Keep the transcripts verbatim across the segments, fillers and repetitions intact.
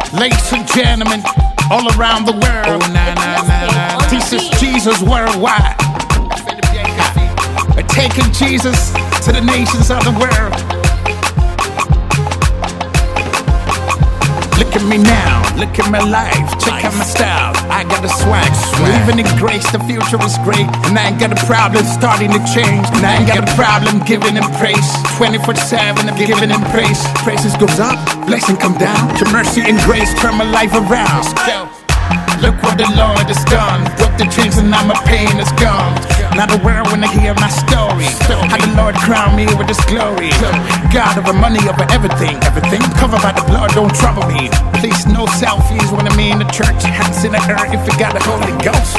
Ladies and gentlemen, all around the world, oh, nah, nah, nah, nah. This is Jesus worldwide. We're taking Jesus to the nations of the world. Look at me now, look at my life, check out my style. I got a swag, living in grace, the future is great. And I ain't got a problem starting to change. And I ain't got a problem giving him praise. twenty-four seven, I'm giving him praise. Praises goes up, blessing come down. To mercy and grace, turn my life around. So, look what the Lord has done. Broke the chains and now my pain is gone. Now the world wanna hear my story. How the Lord crowned me with his glory. God over money, over everything. Everything covered by the blood, don't trouble me. Please no selfies when I'm in the church. Hands in the air if you got the Holy Ghost.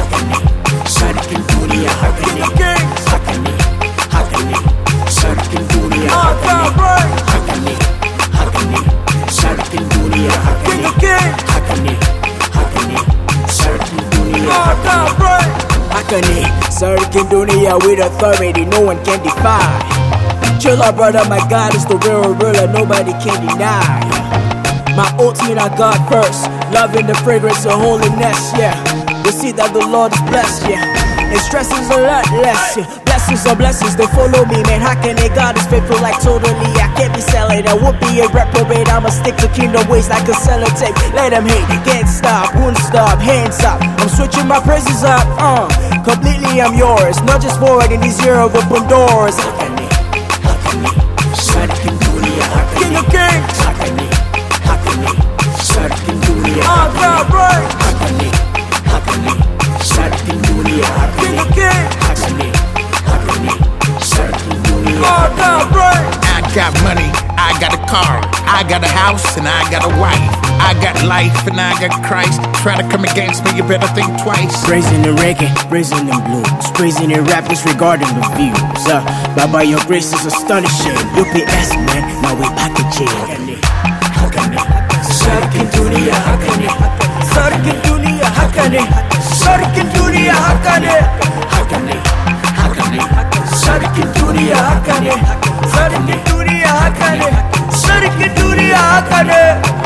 Sarkin duniya haka ne, haka ne, haka ne. Sarkin duniya haka ne, haka ne, haka ne. Sarkin duniya haka ne, haka ne, haka ne. Sarkin duniya haka ne. Hakane, Sarkin Duniya with authority no one can defy. Chill out brother, my God is the real ruler, nobody can deny. My ultimate I God first, loving the fragrance of holiness, yeah. We see that the Lord is blessed, yeah. And stress is a lot less, yeah. Blessings are blessings, they follow me, man. How can they? God is faithful like totally. I can't be selling, I would be a reprobate. I'ma stick to kingdom ways like a sellotape. Let them hate, can't stop, won't stop, hands up. I'm switching my praises up, uh. Completely I'm yours, not just forward in this year of open doors. Hakane, hakane, Sarkin Duniya hakane. King of kings. Hakane, hakane, Sarkin Duniya hakane. Hakane, hakane, Sarkin Duniya hakane. King of kings. Hakane, hakane, Sarkin Duniya hakane. I got money, I got a car, I got a house, and I got a wife. I got life and I got Christ. Try to come against me, you better think twice. Praising the reggae, praising the blues, praising the rap disregarding the views. Uh, Baba, your grace is astonishing. U P S man, now we packaging. Hakane, hakane, Sarkin Duniya hakane. Sarkin Duniya hakane. Sarkin Duniya hakane. Hakane, hakane, Sarkin Duniya hakane. Sarkin Duniya hakane. Sarkin Duniya hakane.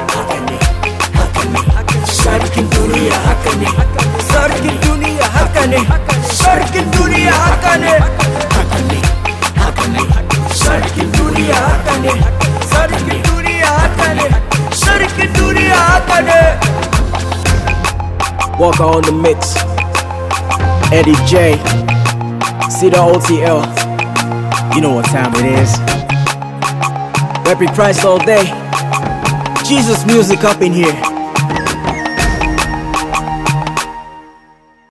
Sarkin Duniya hakane. Sarkin Duniya hakane. Sarkin Duniya hakane. Hakane, hakane. Sarkin Duniya hakane. Sarkin Duniya hakane. Sarkin Duniya hakane. Walker on the mix. Eddie J. See the O T L. You know what time it is. Repping Christ all day. Jesus music up in here.